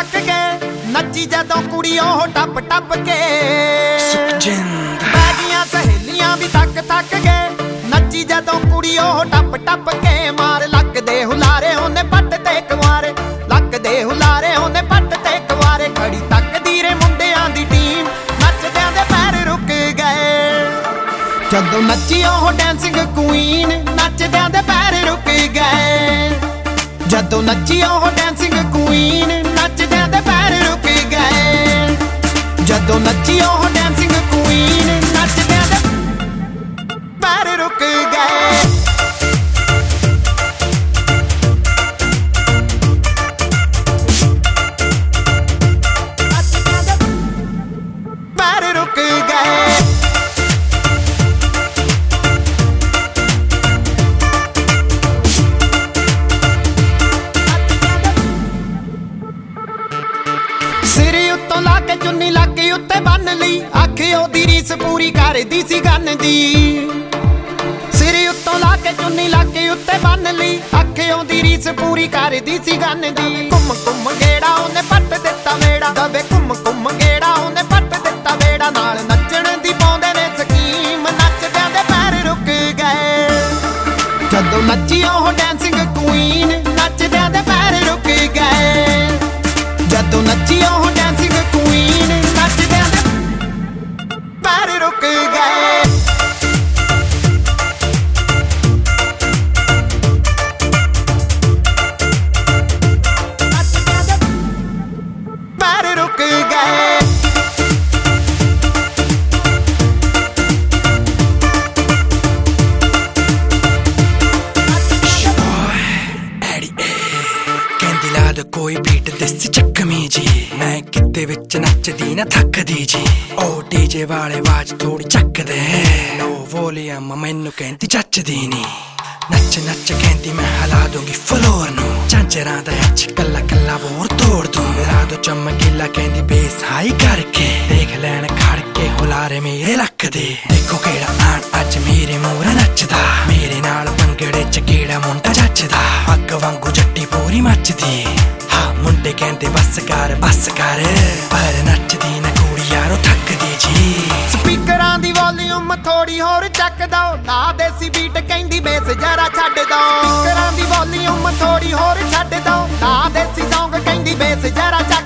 तक के नची जदों कुड़ी ओह टप टप के बैगियां सहेलियां भी थक थक के नची जदों कुड़ी ओह टप टप के मार लक दे हुलारे ओने पट ते कुआरे लक दे हुलारे ओने पट ते कुआरे खड़ी तक दीरे मुंडियां दी टीम नचदियां दे पैर रुक गए जदों नची ओह डांसिंग क्वीन नचदियां दे पैर रुक गए जदों नची ओह डांसिंग क्वीन नचदियां दे पैर रुक गए जदों नची ओह डांसिंग क्वीन नचदियां दे पैर रुक गए पैर रुक गए सिर उत्तों ला के चुन्नी लाके उत्ते बन लई आखे ओदी रीस पूरी करदी सी गन दी सिर उत्तों ला के चुन्नी लाके उत्ते बन लई आखे ओदी रीस पूरी करदी सी गन दी घुम घुम गेड़ा ओने पट दिता वेड़ा दबे घुम घुम गेड़ा ओने पट दिता वेड़ा नाल नचण दी पाउंदे ने स्कीम नचदियां दे पैर रुक गए जदों नची ओह डांसिंग क्वीन नचदियां दे पैर रुक गए जदों नची ओह डांसिंग क्वीन नचदियां दे पैर रुक गए पैर रुक गए कोई बीट देसी चकमी जी मैं किते विच नचदी ना थकदी जी ओ डीजे वाले आवाज थोड़ी चक दे लो वॉल्यूम मैनू कहंदी जचदी नी नच नच कहंदी मैं हिला दूंगी फ्लोर नू झांझरां दा अच कल्ला कल्ला बोर तोड़ दूं ला दो चमकीला कहंदी बेस हाई करके देख लैन खड़ के हुलारे मेरे लक दे देखो केड़ा आन अज मेरे मूहरे नचदा मेरे नाल भंगड़े च केड़ा मुंडा जचदा अग वांगू जट्टी पूरी मचदी मुंडे कहंदे बस कर पर नचदी ना कुड़ी यारो थकदी जी स्पीकरां दी वॉल्यूम थोड़ी होर चक दो ला देसी बीट कहंदी बेस जरा छड्ड दो स्पीकरां दी वॉल्यूम थोड़ी होर छड्ड दो ला देसी सॉन्ग कहंदी बेस जरा